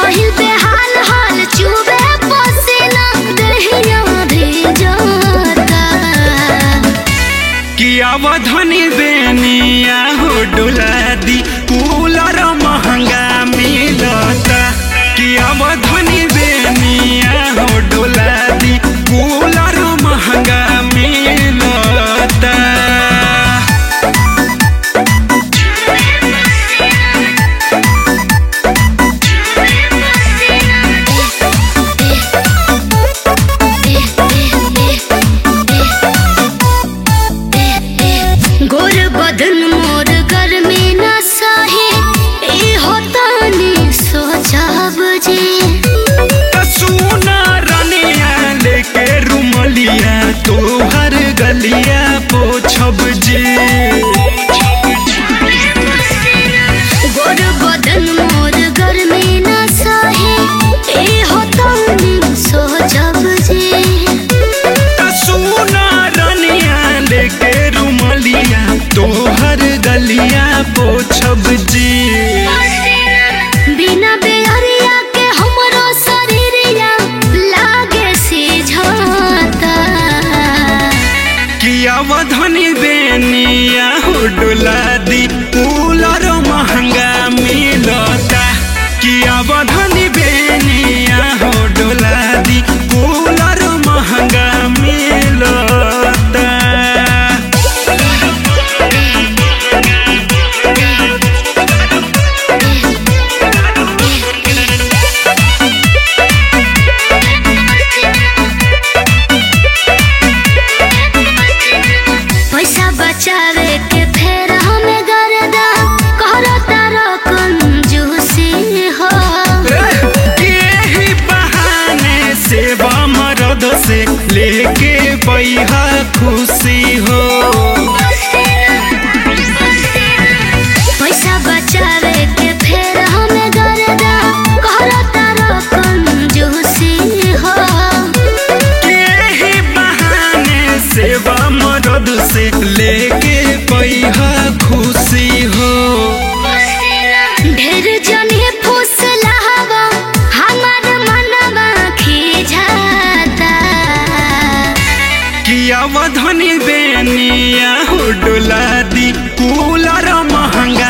भइल बेहाल हाल चुबे पसीना देहिया भेजता कि अवधनी बेनिया हो डोला दी कूलर महंगा मिलता कि अवधनी बेनिया हो डोला दी कूलर महंगा मिलता। गोर बदन मोर गर्मी न सहे ए होता ने सोचब जे सुना रनिया लेके रुमलिया तोहर गलिया पोछब जे। गोर बदन मोर गर्मी न सहे ए होता ने सोचब जे सुना रनिया लेके रुमलिया तोहर गलिया पोछब जी। बिना बेहरिया के हमरो शरीरिया लागे सिझता कि अवधनी बेनिया हो डोला दी कूलर महंगा मिलता कि अवधनी बेनिया हो डोला दी कूलर महंगा मिलता। पैसा बचावे के फेर हमें गर्दा करता कंजूसी हो यही बहाने से मरद से लेके बैहा खुशी हो। पैसा बचावे के फेर हमें गर्दा करता कंजूसी हो यही बहाने से मरद से लेके बैहा खुशी हो। ढेर जने फुसलावा हमार मनवा खिझाता कि अवधनी बेनिया हो डोला दी कूलर महंगा